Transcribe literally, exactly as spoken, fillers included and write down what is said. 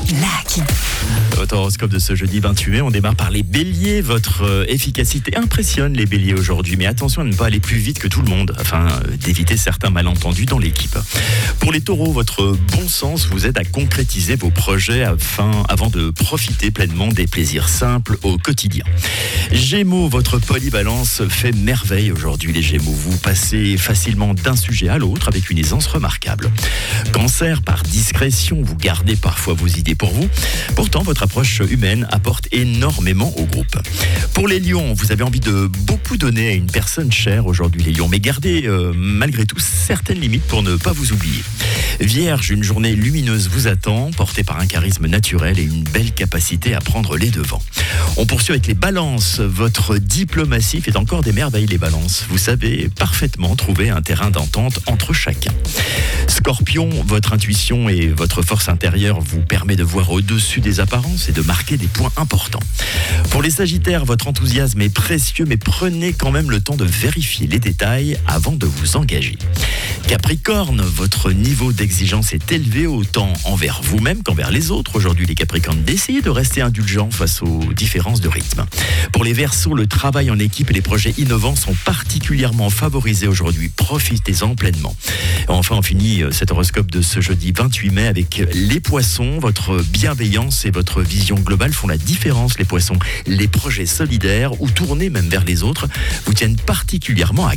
Lucky. Votre horoscope de ce jeudi vingt-huit mai, on démarre par les béliers. Votre euh, efficacité impressionne les béliers aujourd'hui, mais attention à ne pas aller plus vite que tout le monde, afin euh, d'éviter certains malentendus dans l'équipe. Pour les taureaux, votre bon sens vous aide à concrétiser vos projets afin, avant de profiter pleinement des plaisirs simples au quotidien. Gémeaux, votre polyvalence fait merveille aujourd'hui les Gémeaux. Vous passez facilement d'un sujet à l'autre avec une aisance remarquable. Cancer, par discrétion, vous gardez parfois vos idées pour vous. Pourtant, votre approche humaine apporte énormément au groupe. Pour les lions, vous avez envie de beaucoup donner à une personne chère aujourd'hui les lions, mais gardez euh, malgré tout certaines limites pour ne pas vous oublier. Vierge, une journée lumineuse vous attend, portée par un charisme naturel et une belle capacité à prendre les devants. On poursuit avec les balances. Votre diplomatie fait encore des merveilles les balances. Vous savez parfaitement trouver un terrain d'entente entre chacun. Scorpion, votre intuition et votre force intérieure vous permet de voir au-dessus des apparences et de marquer des points importants. Pour les sagittaires, votre enthousiasme est précieux, mais prenez quand même le temps de vérifier les détails avant de vous engager. Capricorne, votre niveau d'exigence est élevé autant envers vous-même qu'envers les autres. Aujourd'hui, les Capricornes, essayez de rester indulgents face aux différences de rythme. Pour les Verseaux, le travail en équipe et les projets innovants sont particulièrement favorisés aujourd'hui. Profitez-en pleinement. Enfin, on finit cet horoscope de ce jeudi vingt-huit mai avec les Poissons. Votre bienveillance et votre vision globale font la différence, les Poissons. Les projets solidaires ou tournés même vers les autres vous tiennent particulièrement à